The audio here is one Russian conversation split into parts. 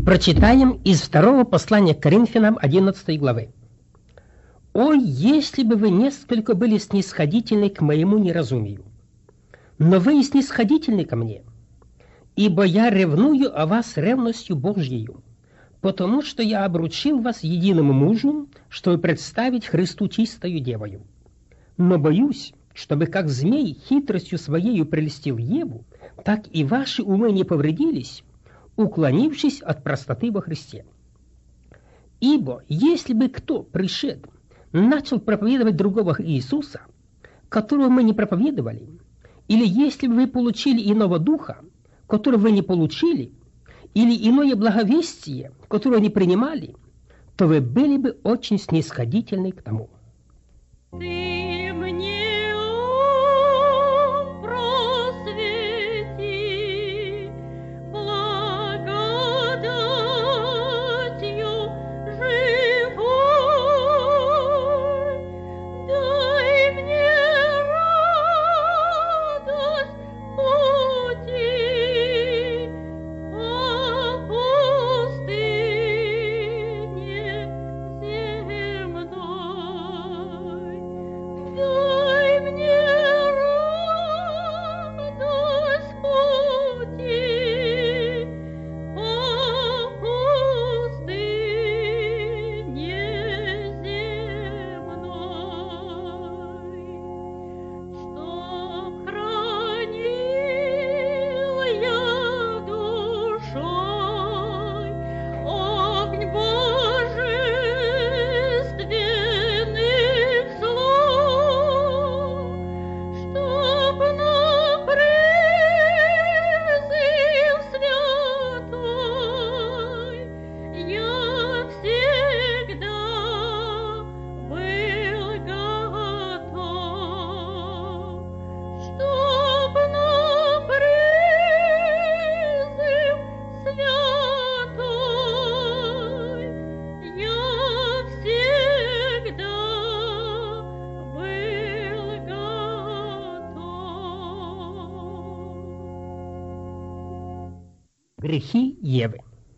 Прочитаем из второго послания к Коринфянам 11 главы. «Ой, если бы вы несколько были снисходительны к моему неразумию! Но вы и снисходительны ко мне, ибо я ревную о вас ревностью Божьею, потому что я обручил вас единому мужу, чтобы представить Христу чистою девою. Но боюсь, чтобы как змей хитростью своею прельстил Еву, так и ваши умы не повредились, уклонившись от простоты во Христе. Ибо если бы кто, пришед, начал проповедовать другого Иисуса, которого мы не проповедовали, или если бы вы получили иного духа, которого вы не получили, или иное благовестие, которое не принимали, то вы были бы очень снисходительны к тому». Грехи Евы.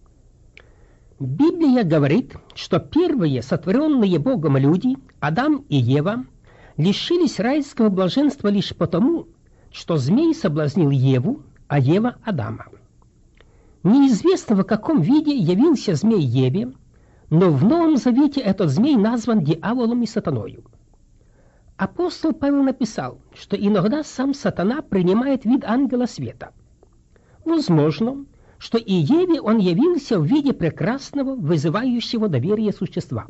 Библия говорит, что первые сотворенные Богом люди, Адам и Ева, лишились райского блаженства лишь потому, что змей соблазнил Еву, а Ева Адама. Неизвестно, в каком виде явился змей Еве, но в Новом Завете этот змей назван дьяволом и сатаною. Апостол Павел написал, что иногда сам сатана принимает вид ангела света. Возможно, что и Еве он явился в виде прекрасного, вызывающего доверие существа.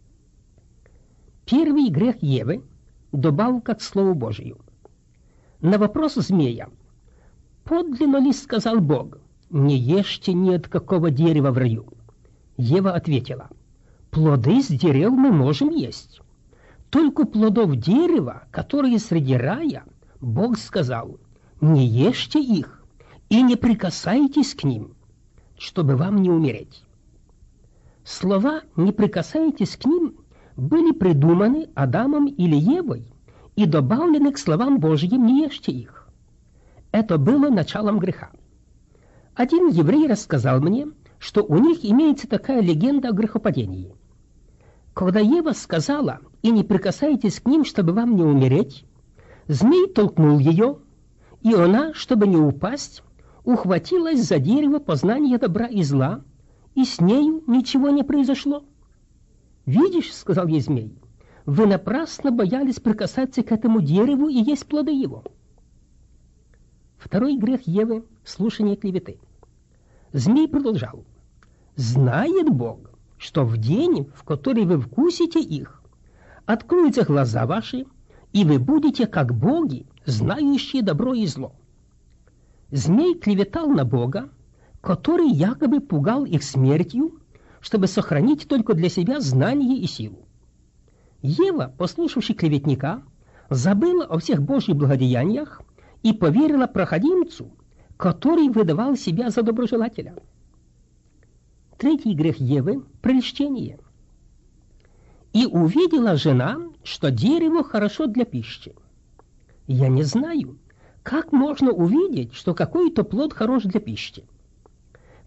Первый грех Евы – добавка к Слову Божию. На вопрос змея: «Подлинно ли сказал Бог, не ешьте ни от какого дерева в раю?» Ева ответила: «Плоды с дерев мы можем есть. Только плодов дерева, которые среди рая, Бог сказал: не ешьте их и не прикасайтесь к ним, чтобы вам не умереть». Слова «не прикасайтесь к ним» были придуманы Адамом или Евой и добавлены к словам Божьим «не ешьте их». Это было началом греха. Один еврей рассказал мне, что у них имеется такая легенда о грехопадении. Когда Ева сказала «и не прикасайтесь к ним, чтобы вам не умереть», змей толкнул ее, и она, чтобы не упасть, ухватилась за дерево познания добра и зла, и с нею ничего не произошло. «Видишь, — сказал ей змей, — вы напрасно боялись прикасаться к этому дереву и есть плоды его». Второй грех Евы – слушание клеветы. Змей продолжал: «Знает Бог, что в день, в который вы вкусите их, откроются глаза ваши, и вы будете как боги, знающие добро и зло». Змей клеветал на Бога, который якобы пугал их смертью, чтобы сохранить только для себя знание и силу. Ева, послушавши клеветника, забыла о всех Божьих благодеяниях и поверила проходимцу, который выдавал себя за доброжелателя. Третий грех Евы – прельщение. «И увидела жена, что дерево хорошо для пищи». Я не знаю, как можно увидеть, что какой-то плод хорош для пищи.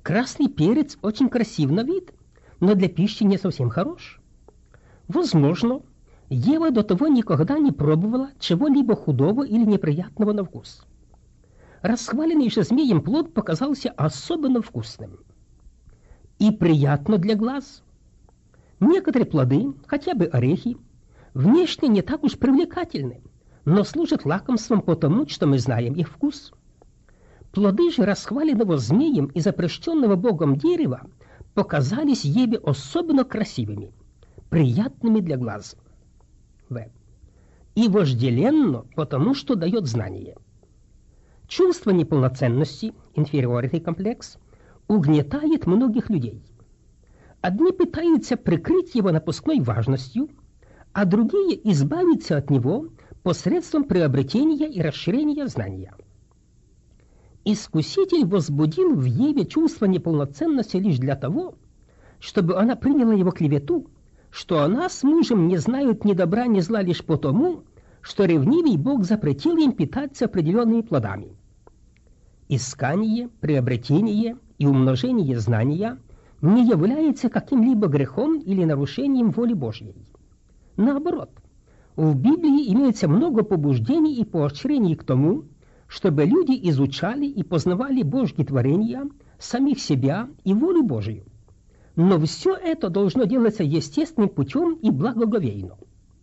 Красный перец очень красив на вид, но для пищи не совсем хорош. Возможно, Ева до того никогда не пробовала чего-либо худого или неприятного на вкус. Расхваленный же змеем плод показался особенно вкусным и приятно для глаз. Некоторые плоды, хотя бы орехи, внешне не так уж привлекательны, но служат лакомством потому, что мы знаем их вкус. Плоды же расхваленного змеем и запрещенного Богом дерева показались Еве особенно красивыми, приятными для глаз. И вожделенно, потому что дает знание. Чувство неполноценности, inferiority комплекс, угнетает многих людей. Одни пытаются прикрыть его напускной важностью, а другие избавиться от него посредством приобретения и расширения знания. Искуситель возбудил в Еве чувство неполноценности лишь для того, чтобы она приняла его клевету, что она с мужем не знают ни добра, ни зла лишь потому, что ревнивый Бог запретил им питаться определенными плодами. Искание, приобретение и умножение знания не является каким-либо грехом или нарушением воли Божьей. Наоборот, в Библии имеется много побуждений и поощрений к тому, чтобы люди изучали и познавали Божьи творения, самих себя и волю Божию. Но все это должно делаться естественным путем и благоговейно.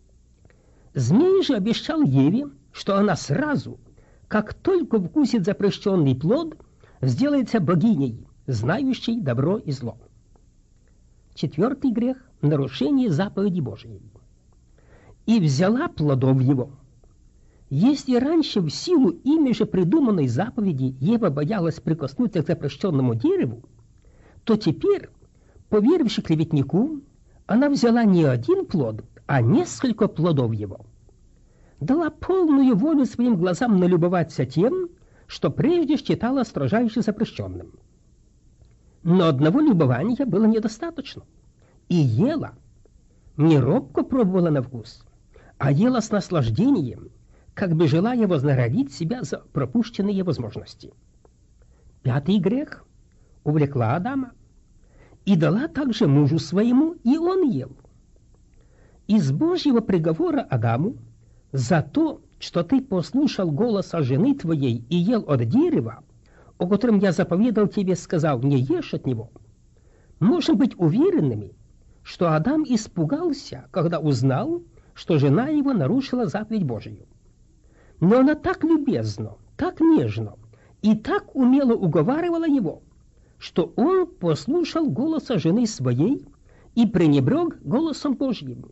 Змей же обещал Еве, что она сразу, как только вкусит запрещенный плод, сделается богиней, знающей добро и зло. Четвертый грех – нарушение заповеди Божьей. «И взяла плодов его». Если раньше в силу ими же придуманной заповеди Ева боялась прикоснуться к запрещенному дереву, то теперь, поверивши клеветнику, она взяла не один плод, а несколько плодов его. Дала полную волю своим глазам налюбоваться тем, что прежде считала строжайше запрещенным. Но одного любования было недостаточно. И ела, не робко пробовала на вкус, а ела с наслаждением, как бы желая вознаградить себя за пропущенные возможности. Пятый грех – увлекла Адама и дала также мужу своему, и он ел. Из Божьего приговора Адаму за то, что ты послушал голоса жены твоей и ел от дерева, о котором я заповедал тебе, сказал, не ешь от него, можем быть уверенными, что Адам испугался, когда узнал, что жена его нарушила заповедь Божию. Но она так любезно, так нежно и так умело уговаривала его, что он послушал голоса жены своей и пренебрег голосом Божьим.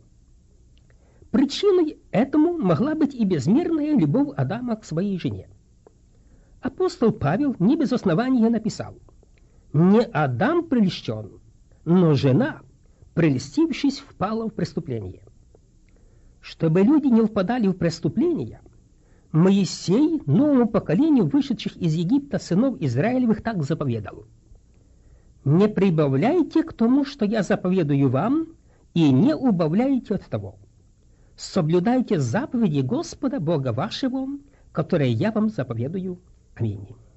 Причиной этому могла быть и безмерная любовь Адама к своей жене. Апостол Павел не без основания написал: «Не Адам прельщен, но жена, прельстившись, впала в преступление». Чтобы люди не впадали в преступления, Моисей новому поколению вышедших из Египта сынов Израилевых так заповедал: «Не прибавляйте к тому, что я заповедую вам, и не убавляйте от того. Соблюдайте заповеди Господа Бога вашего, которые я вам заповедую». Аминь.